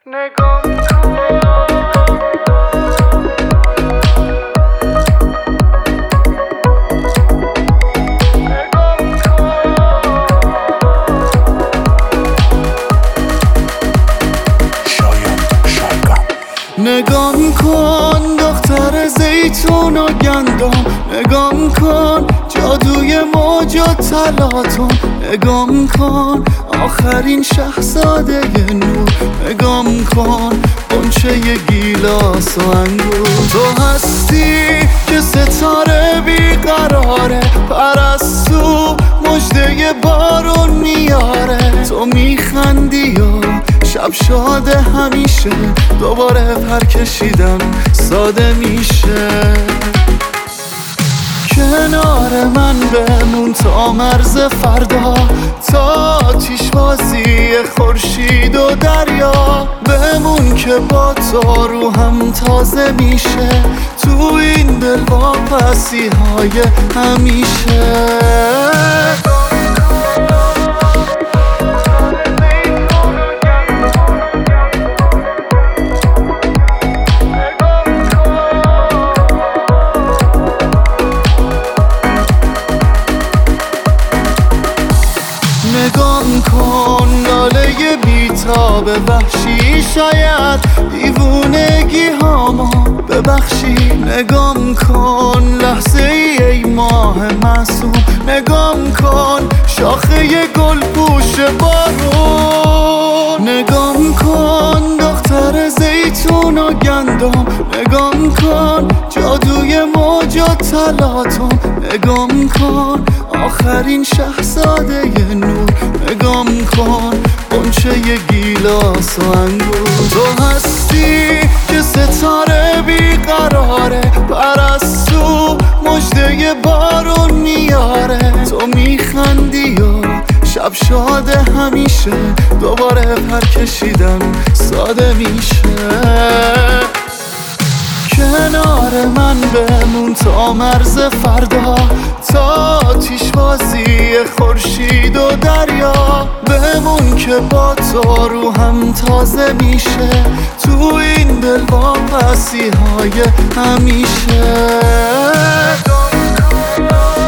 نگاه کن دختر زیتون و گندم، نگاه کن جادوی موج و تلاطم، نگاه کن آخرین شهزاده نور، نگاه کن غنچه گیلاس و انگور. تو هستی که ستاره بیقراره، پرستو مژده بارون میاره. تو میخندی و شب شاده همیشه، دوباره پر کشیدم ساده میشه. کنار من بمون تا مرز فردا، تا آتیش بازی خورشید و دریا. بمون که با تو روحم تازه میشه، تو این دل واپسی های همیشه. نگاه کن لاله بیتاب وحشی، شاید دیوونگی هامو ببخشی. نگاه کن لحظه ای ماه معصوم، نگاه کن شاخه گل پوش بارون. نگاه کن دختر زیتون و گندم، نگاه کن جادوی موج و تلاطم، نگاه کن آخرین شهزاده نور، نگاه کن غنچه گیلاس و انگور. تو هستی که ستاره بیقراره، پرستو مژده بارون میاره. تو میخندی و شب شاده همیشه، دوباره پر کشیدم ساده میشه. کنار من بمون تا مرز فردا، تا آتیش بازی خورشید و دریا. بمون که با تو روحم تازه میشه، تو این دل واپسی های همیشه.